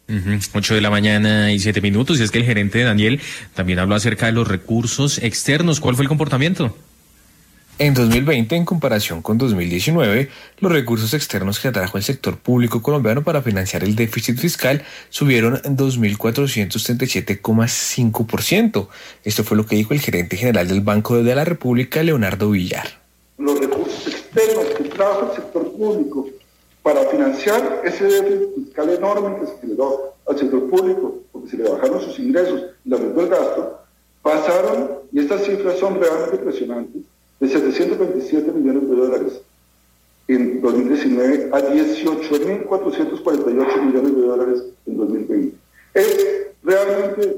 8 de la mañana y 7 minutos. Y es que el gerente Daniel también habló acerca de los recursos externos. ¿Cuál fue el comportamiento? En 2020, en comparación con 2019, los recursos externos que atrajo el sector público colombiano para financiar el déficit fiscal subieron 2.437,5%. Esto fue lo que dijo el gerente general del Banco de la República, Leonardo Villar. Los recursos externos que trajo el sector público para financiar ese déficit fiscal enorme que se generó al sector público, porque se le bajaron sus ingresos y le aumentó el gasto, pasaron, y estas cifras son realmente impresionantes, de 727 millones de dólares en 2019 a 18.448 millones de dólares en 2020. Es realmente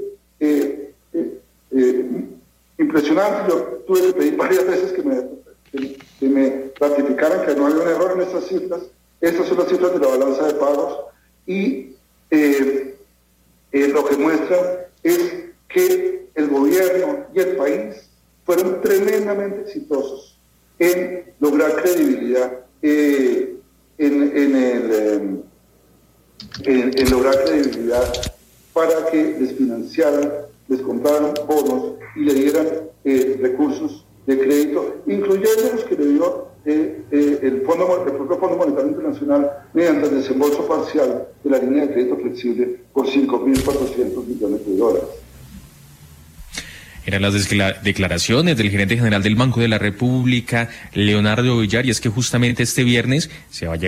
impresionante. Yo tuve que pedir varias veces que me ratificaran que no había un error en estas cifras. Estas son las cifras de la balanza de pagos y lo que muestran es que el gobierno y el país fueron tremendamente exitosos en lograr credibilidad, en lograr credibilidad para que les financiaran, les compraran bonos y le dieran recursos de crédito, incluyendo los que le dio el propio Fondo Monetario Internacional mediante el desembolso parcial de la línea de crédito flexible por 5.400 millones de dólares. Eran las declaraciones del gerente general del Banco de la República, Leonardo Villar, y es que justamente este viernes se va a llevar